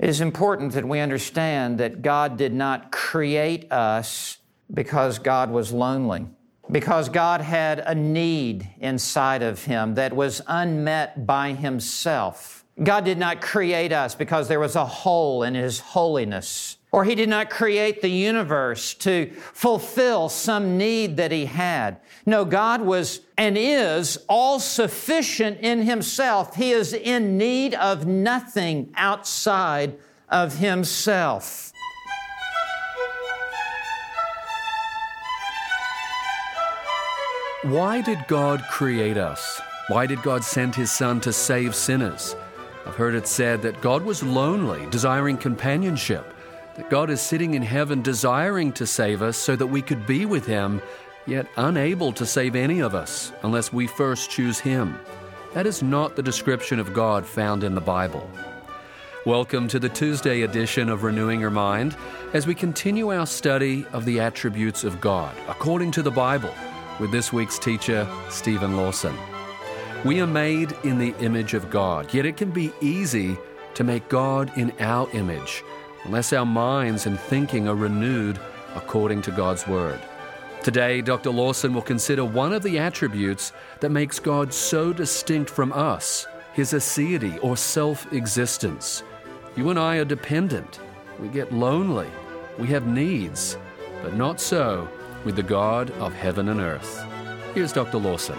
It is important that we understand that God did not create us because God was lonely, because God had a need inside of Him that was unmet by Himself. God did not create us because there was a hole in His holiness, or He did not create the universe to fulfill some need that He had. No, God was and is all-sufficient in Himself. He is in need of nothing outside of Himself. Why did God create us? Why did God send His Son to save sinners? I've heard it said that God was lonely, desiring companionship, that God is sitting in heaven desiring to save us so that we could be with Him, yet unable to save any of us unless we first choose Him. That is not the description of God found in the Bible. Welcome to the Tuesday edition of Renewing Your Mind as we continue our study of the attributes of God according to the Bible with this week's teacher, Stephen Lawson. We are made in the image of God, yet it can be easy to make God in our image unless our minds and thinking are renewed according to God's Word. Today, Dr. Lawson will consider one of the attributes that makes God so distinct from us, His aseity or self-existence. You and I are dependent. We get lonely. We have needs, but not so with the God of heaven and earth. Here's Dr. Lawson.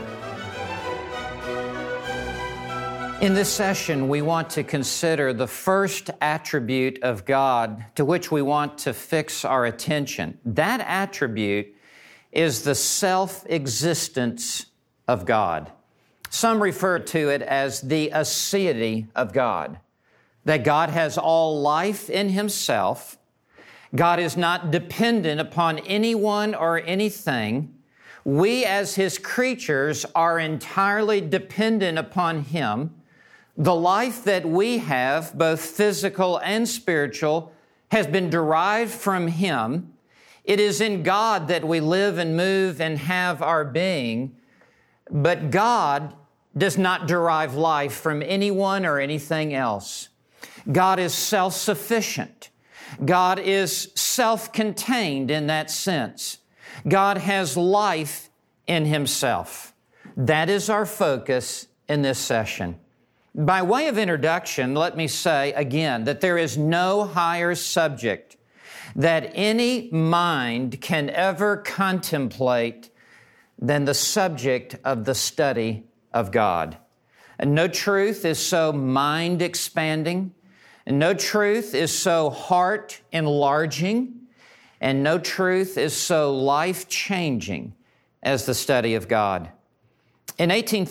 In this session, we want to consider the first attribute of God to which we want to fix our attention. That attribute is the self-existence of God. Some refer to it as the aseity of God, that God has all life in Himself. God is not dependent upon anyone or anything. We as His creatures are entirely dependent upon Him. The life that we have, both physical and spiritual, has been derived from Him. It is in God that we live and move and have our being, but God does not derive life from anyone or anything else. God is self-sufficient. God is self-contained in that sense. God has life in Himself. That is our focus in this session. By way of introduction, let me say again that there is no higher subject that any mind can ever contemplate than the subject of the study of God. And no truth is so mind-expanding, and no truth is so heart-enlarging, and no truth is so life-changing as the study of God. In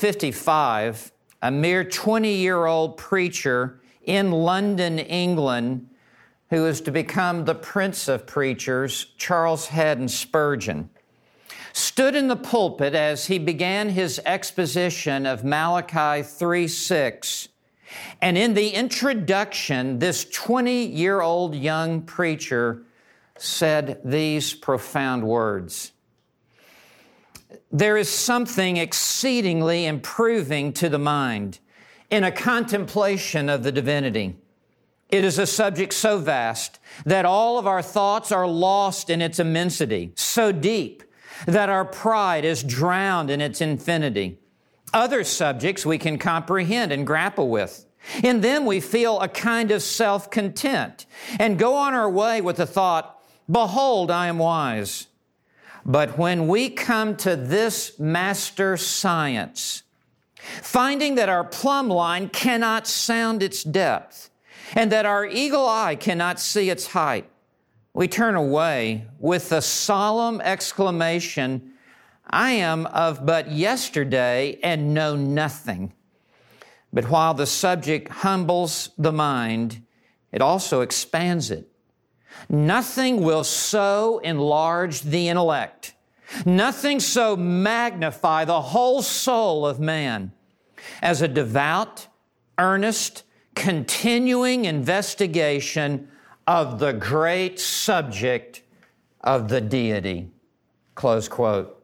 1855, a mere 20-year-old preacher in London, England, who was to become the prince of preachers, Charles Haddon Spurgeon, stood in the pulpit as he began his exposition of Malachi 3:6. And in the introduction, this 20-year-old young preacher said these profound words: "There is something exceedingly improving to the mind in a contemplation of the divinity. It is a subject so vast that all of our thoughts are lost in its immensity, so deep that our pride is drowned in its infinity. Other subjects we can comprehend and grapple with. In them we feel a kind of self-content and go on our way with the thought, 'Behold, I am wise.' But when we come to this master science, finding that our plumb line cannot sound its depth and that our eagle eye cannot see its height, we turn away with the solemn exclamation, 'I am of but yesterday and know nothing.' But while the subject humbles the mind, it also expands it. Nothing will so enlarge the intellect, nothing so magnify the whole soul of man as a devout, earnest, continuing investigation of the great subject of the deity." Close quote.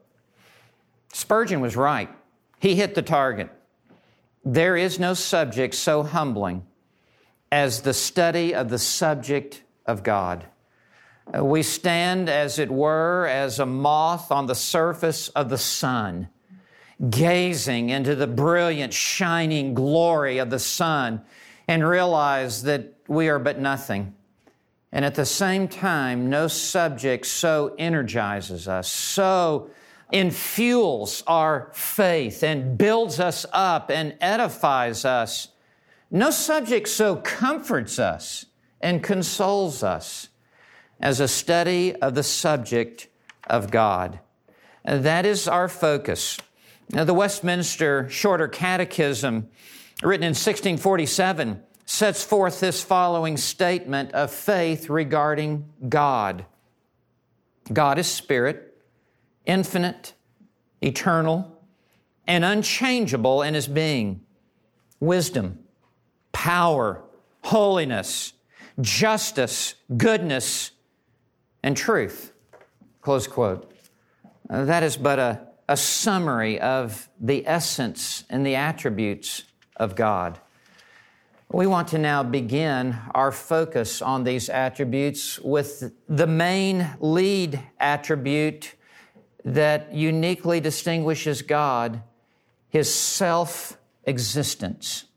Spurgeon was right. He hit the target. There is no subject so humbling as the study of the subject of God. We stand, as it were, as a moth on the surface of the sun, gazing into the brilliant, shining glory of the sun, and realize that we are but nothing. And at the same time, no subject so energizes us, so infuels our faith and builds us up and edifies us. No subject so comforts us and consoles us as a study of the subject of God. That is our focus. Now, the Westminster Shorter Catechism, written in 1647, sets forth this following statement of faith regarding God. God is spirit, infinite, eternal, and unchangeable in His being. Wisdom, power, holiness, justice, goodness, and truth. Close quote. That is but a summary of the essence and the attributes of God. We want to now begin our focus on these attributes with the main lead attribute that uniquely distinguishes God, His self-existence.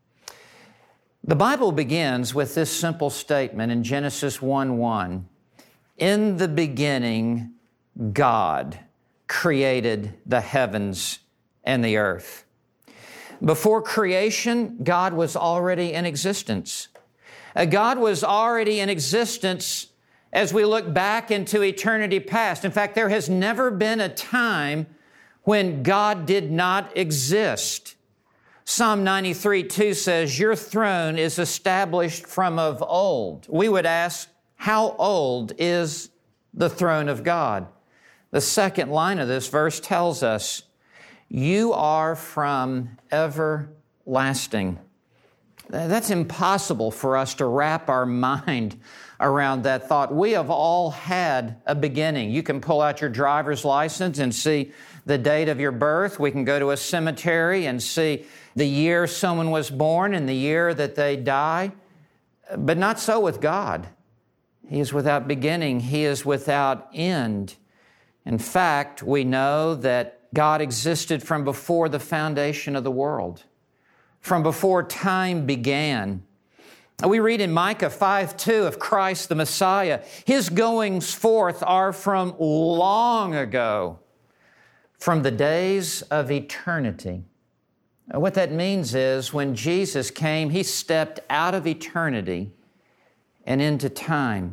The Bible begins with this simple statement in Genesis 1:1. In the beginning, God created the heavens and the earth. Before creation, God was already in existence. God was already in existence as we look back into eternity past. In fact, there has never been a time when God did not exist. Psalm 93:2 says, "Your throne is established from of old." We would ask, how old is the throne of God? The second line of this verse tells us, "You are from everlasting." That's impossible for us to wrap our mind around that thought. We have all had a beginning. You can pull out your driver's license and see the date of your birth. We can go to a cemetery and see the year someone was born and the year that they die. But not so with God. He is without beginning. He is without end. In fact, we know that God existed from before the foundation of the world, from before time began. We read in Micah 5:2 of Christ the Messiah, His goings forth are from long ago, from the days of eternity. What that means is when Jesus came, He stepped out of eternity and into time.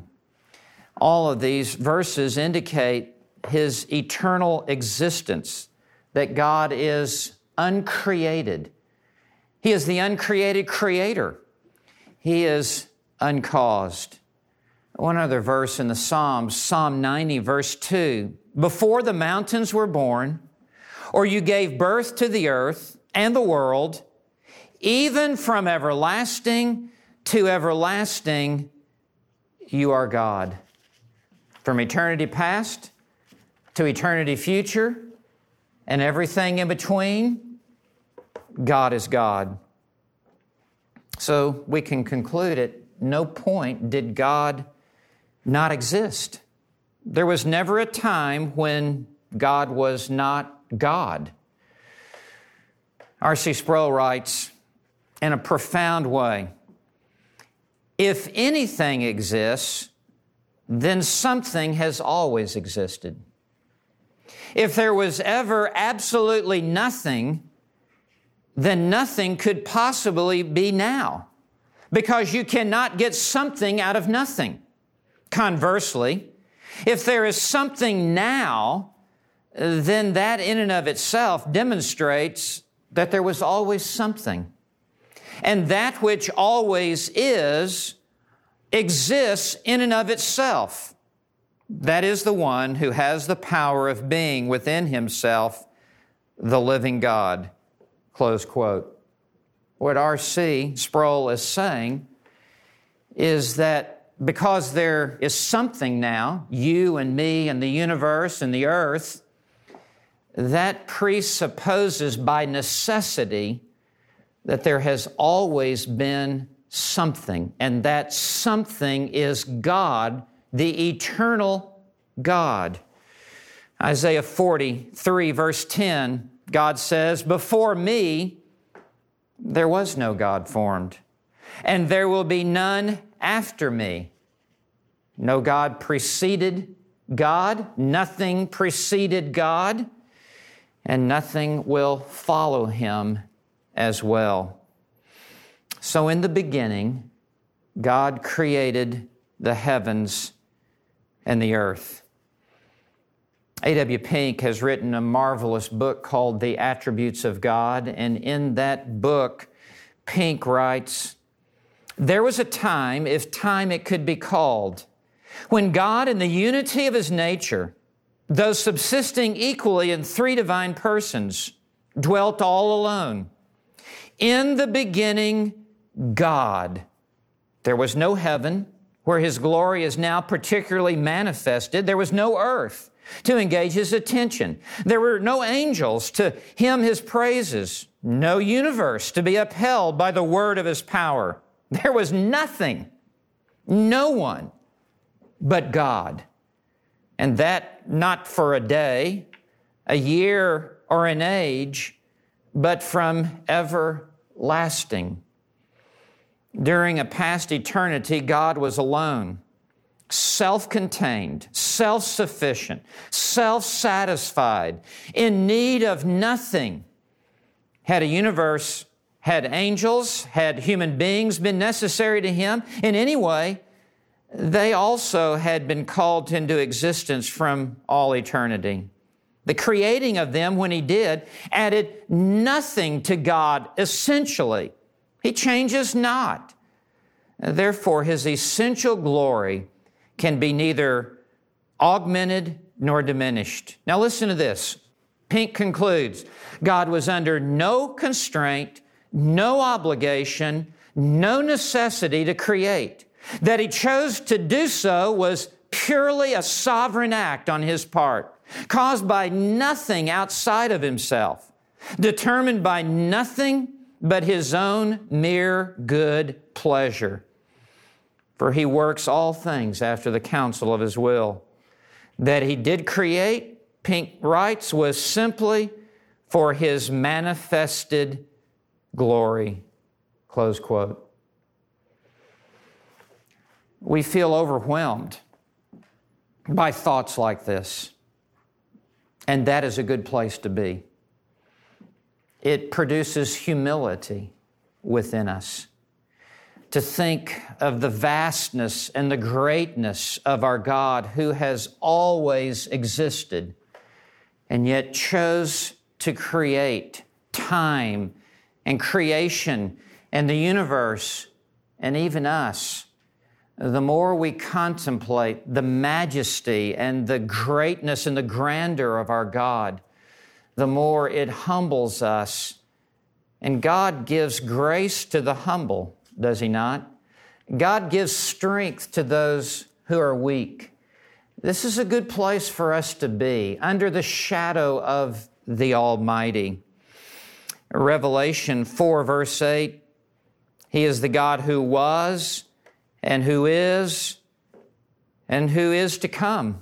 All of these verses indicate His eternal existence, that God is uncreated. He is the uncreated creator. He is uncaused. One other verse in the Psalms, Psalm 90, verse 2, "Before the mountains were born, or you gave birth to the earth and the world, even from everlasting to everlasting, you are God." From eternity past to eternity future and everything in between, God is God. So we can conclude at no point did God not exist. There was never a time when God was not God. R.C. Sproul writes in a profound way, "If anything exists, then something has always existed. If there was ever absolutely nothing, then nothing could possibly be now, because you cannot get something out of nothing. Conversely, if there is something now, then that in and of itself demonstrates that there was always something. And that which always is exists in and of itself. That is the one who has the power of being within Himself, the living God." Close quote. What R.C. Sproul is saying is that because there is something now, you and me and the universe and the earth, that presupposes by necessity that there has always been something, and that something is God, the eternal God. Isaiah 43, verse 10, God says, "Before me there was no God formed, and there will be none after me." No God preceded God, nothing preceded God, and nothing will follow Him as well. So in the beginning, God created the heavens and the earth. A.W. Pink has written a marvelous book called The Attributes of God, and in that book, Pink writes, "There was a time, if time it could be called, when God in the unity of His nature, though subsisting equally in three divine persons, dwelt all alone. In the beginning, God. There was no heaven, where His glory is now particularly manifested. There was no earth to engage His attention. There were no angels to hymn His praises, no universe to be upheld by the word of His power. There was nothing, no one but God. And that not for a day, a year, or an age, but from everlasting. During a past eternity, God was alone, self-contained, self-sufficient, self-satisfied, in need of nothing. Had a universe, had angels, had human beings been necessary to Him in any way, they also had been called into existence from all eternity. The creating of them, when He did, added nothing to God essentially. He changes not. Therefore, His essential glory can be neither augmented nor diminished. Now listen to this. Pink concludes, God was under no constraint, no obligation, no necessity to create. That He chose to do so was purely a sovereign act on His part, caused by nothing outside of Himself, determined by nothing but His own mere good pleasure. For He works all things after the counsel of His will. That He did create, Pink writes, was simply for His manifested glory. Close quote. We feel overwhelmed by thoughts like this, and that is a good place to be. It produces humility within us to think of the vastness and the greatness of our God, who has always existed and yet chose to create time and creation and the universe and even us. The more we contemplate the majesty and the greatness and the grandeur of our God, the more it humbles us. And God gives grace to the humble, does He not? God gives strength to those who are weak. This is a good place for us to be, under the shadow of the Almighty. Revelation 4, verse 8, He is the God who was, and who is to come.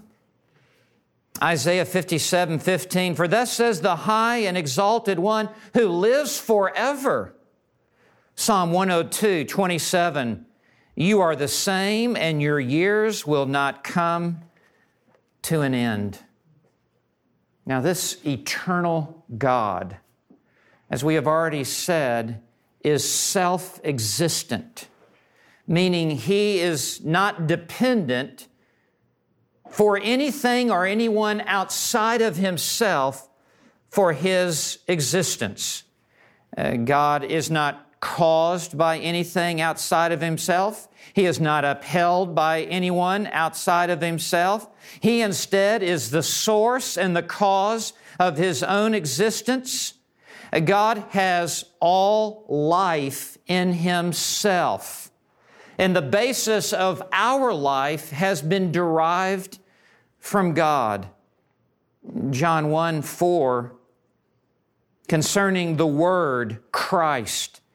Isaiah 57:15, for thus says the high and exalted one who lives forever. Psalm 102:27, you are the same, and your years will not come to an end. Now, this eternal God, as we have already said, is self-existent, meaning He is not dependent for anything or anyone outside of Himself for His existence. God is not caused by anything outside of Himself. He is not upheld by anyone outside of Himself. He instead is the source and the cause of His own existence. God has all life in Himself. And the basis of our life has been derived from God. John 1:4, concerning the Word, Christ,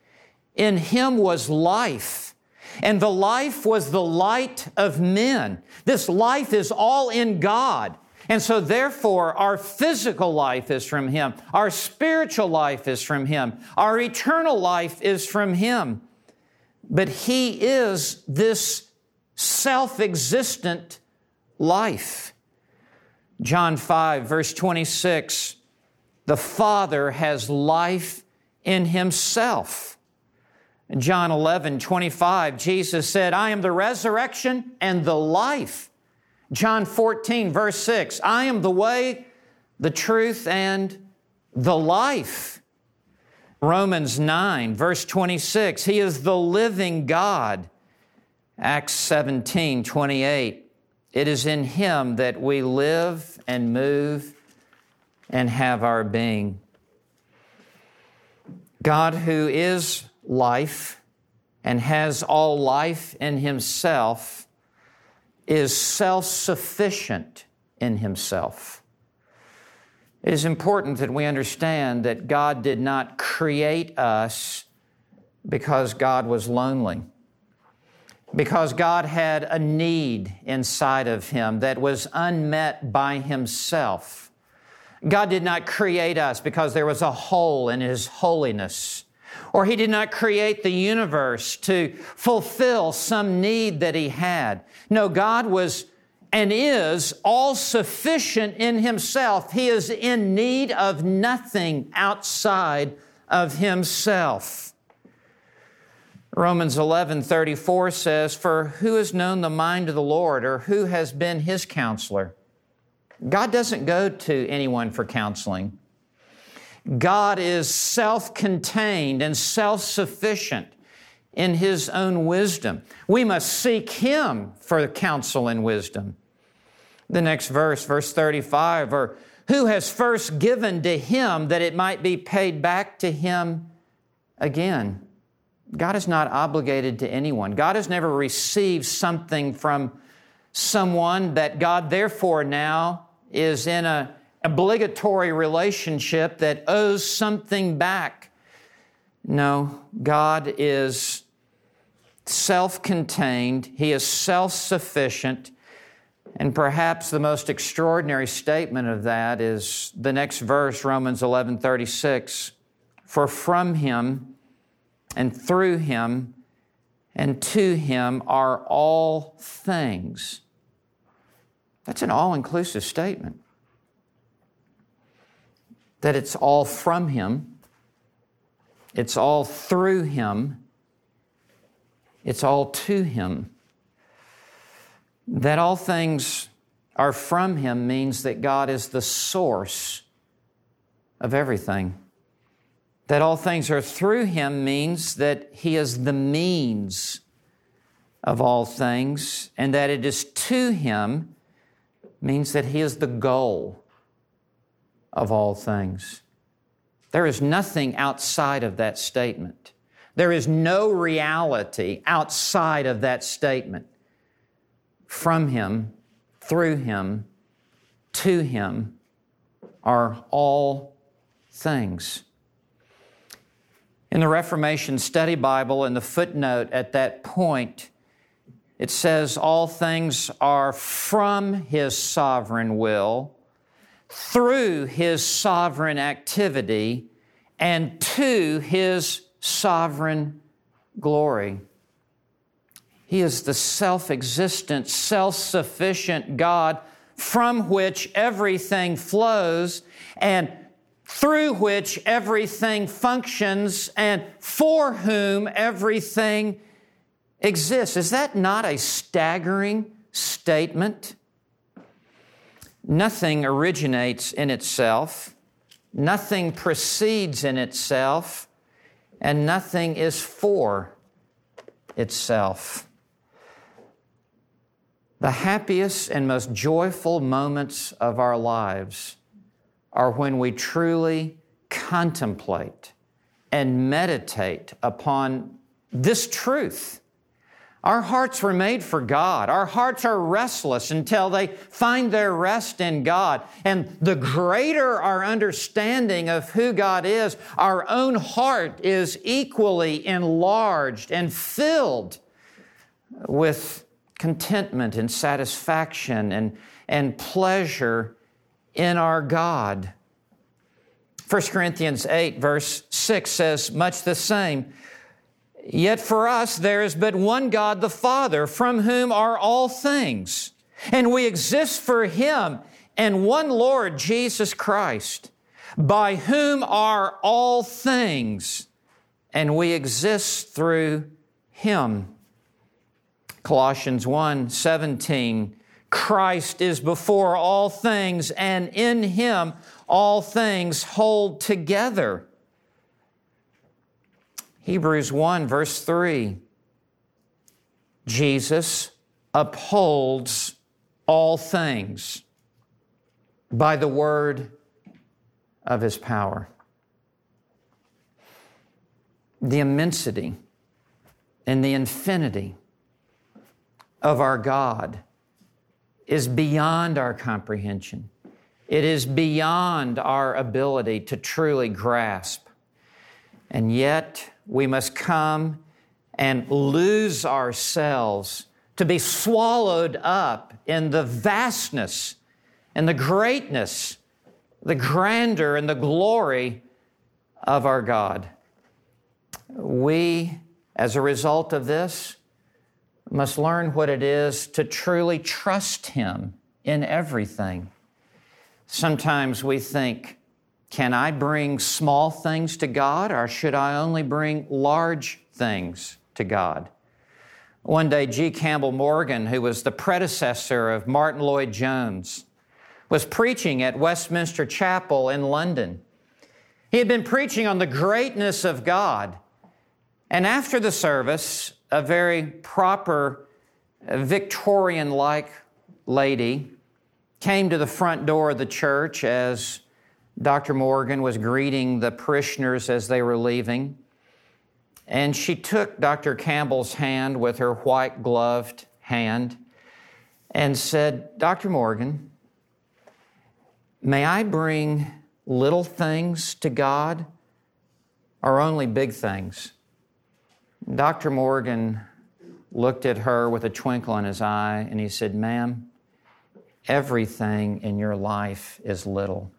In Him was life, and the life was the light of men. This life is all in God. And so therefore, our physical life is from Him. Our spiritual life is from Him. Our eternal life is from Him. But He is this self-existent life. John 5, verse 26, the Father has life in Himself. John 11, 25, Jesus said, I am the resurrection and the life. John 14, verse 6, I am the way, the truth, and the life. Romans 9, verse 26, He is the living God. Acts 17, 28, it is in Him that we live and move and have our being. God, who is life and has all life in Himself, is self-sufficient in Himself. It is important that we understand that God did not create us because God was lonely, because God had a need inside of Him that was unmet by Himself. God did not create us because there was a hole in His holiness, or He did not create the universe to fulfill some need that He had. No, God was and is all-sufficient in Himself. He is in need of nothing outside of Himself. Romans 11:34 says, For who has known the mind of the Lord, or who has been His counselor? God doesn't go to anyone for counseling. God is self-contained and self-sufficient in His own wisdom. We must seek Him for counsel and wisdom. The next verse, verse 35, or who has first given to Him that it might be paid back to Him again? God is not obligated to anyone. God has never received something from someone that God therefore now is in an obligatory relationship that owes something back. No, God is self-contained. He is self-sufficient. And perhaps the most extraordinary statement of that is the next verse, Romans 11:36. For from Him and through Him and to Him are all things. That's an all-inclusive statement. That it's all from Him, it's all through Him, it's all to Him. That all things are from Him means that God is the source of everything. That all things are through Him means that He is the means of all things, and that it is to Him means that He is the goal of all things. There is nothing outside of that statement. There is no reality outside of that statement. From Him, through Him, to Him are all things. In the Reformation Study Bible, in the footnote at that point, it says all things are from His sovereign will, through His sovereign activity, and to His sovereign glory. He is the self-existent, self-sufficient God from which everything flows and through which everything functions and for whom everything exists. Is that not a staggering statement? Nothing originates in itself, nothing proceeds in itself, and nothing is for itself. The happiest and most joyful moments of our lives are when we truly contemplate and meditate upon this truth. Our hearts were made for God. Our hearts are restless until they find their rest in God. And the greater our understanding of who God is, our own heart is equally enlarged and filled with contentment and satisfaction and pleasure in our God. 1 Corinthians 8, verse 6 says much the same. Yet for us there is but one God, the Father, from whom are all things, and we exist for Him, and one Lord, Jesus Christ, by whom are all things, and we exist through Him. Colossians 1:17, Christ is before all things, and in Him all things hold together. Hebrews 1, verse 3, Jesus upholds all things by the word of His power. The immensity and the infinity of our God is beyond our comprehension. It is beyond our ability to truly grasp. And yet, we must come and lose ourselves to be swallowed up in the vastness and the greatness, the grandeur and the glory of our God. We, as a result of this, must learn what it is to truly trust Him in everything. Sometimes we think, can I bring small things to God, or should I only bring large things to God? One day, G. Campbell Morgan, who was the predecessor of Martin Lloyd-Jones, was preaching at Westminster Chapel in London. He had been preaching on the greatness of God. And after the service, a very proper, Victorian-like lady came to the front door of the church as Dr. Morgan was greeting the parishioners as they were leaving. And she took Dr. Campbell's hand with her white-gloved hand and said, Dr. Morgan, may I bring little things to God or only big things? Dr. Morgan looked at her with a twinkle in his eye and he said, ma'am, everything in your life is little.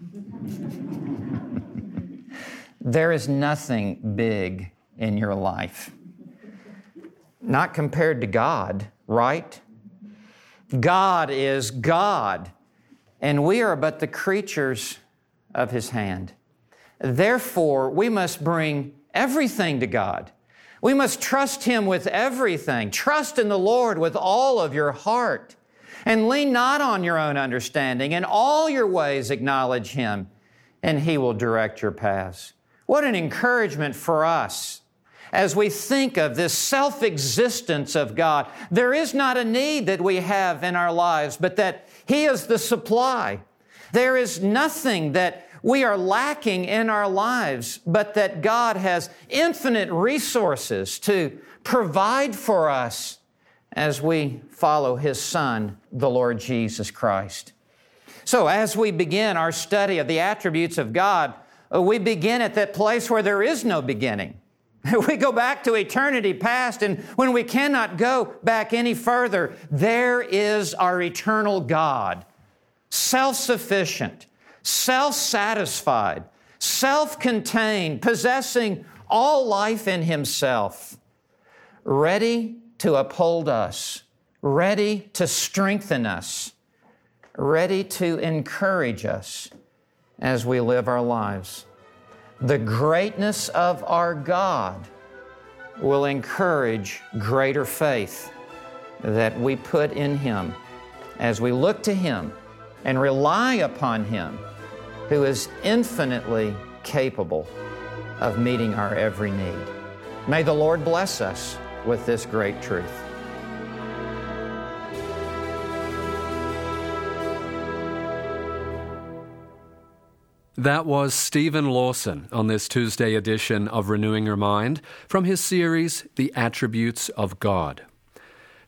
There is nothing big in your life. Not compared to God, right? God is God, and we are but the creatures of His hand. Therefore, we must bring everything to God. We must trust Him with everything. Trust in the Lord with all of your heart. And lean not on your own understanding. In all your ways acknowledge Him, and He will direct your paths. What an encouragement for us as we think of this self-existence of God. There is not a need that we have in our lives, but that He is the supply. There is nothing that we are lacking in our lives, but that God has infinite resources to provide for us as we follow His Son, the Lord Jesus Christ. So as we begin our study of the attributes of God, we begin at that place where there is no beginning. We go back to eternity past, and when we cannot go back any further, there is our eternal God, self-sufficient, self-satisfied, self-contained, possessing all life in Himself, ready to uphold us, ready to strengthen us, ready to encourage us as we live our lives. The greatness of our God will encourage greater faith that we put in Him as we look to Him and rely upon Him, who is infinitely capable of meeting our every need. May the Lord bless us with this great truth. That was Stephen Lawson on this Tuesday edition of Renewing Your Mind from his series, The Attributes of God.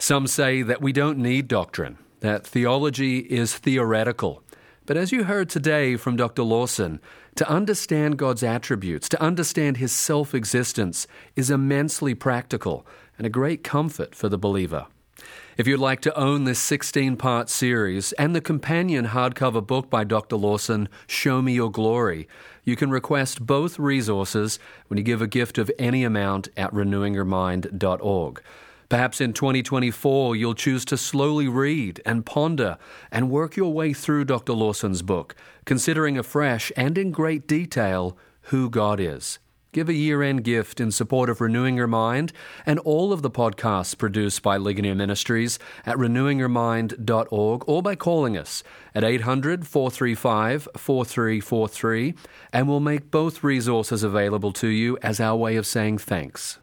Some say that we don't need doctrine, that theology is theoretical. But as you heard today from Dr. Lawson, to understand God's attributes, to understand His self-existence is immensely practical and a great comfort for the believer. If you'd like to own this 16-part series and the companion hardcover book by Dr. Lawson, Show Me Your Glory, you can request both resources when you give a gift of any amount at renewingyourmind.org. Perhaps in 2024, you'll choose to slowly read and ponder and work your way through Dr. Lawson's book, considering afresh and in great detail who God is. Give a year-end gift in support of Renewing Your Mind and all of the podcasts produced by Ligonier Ministries at renewingyourmind.org or by calling us at 800-435-4343, and we'll make both resources available to you as our way of saying thanks.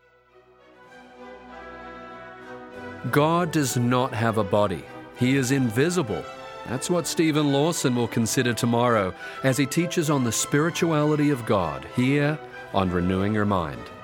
God does not have a body. He is invisible. That's what Stephen Lawson will consider tomorrow as he teaches on the spirituality of God here on Renewing Your Mind.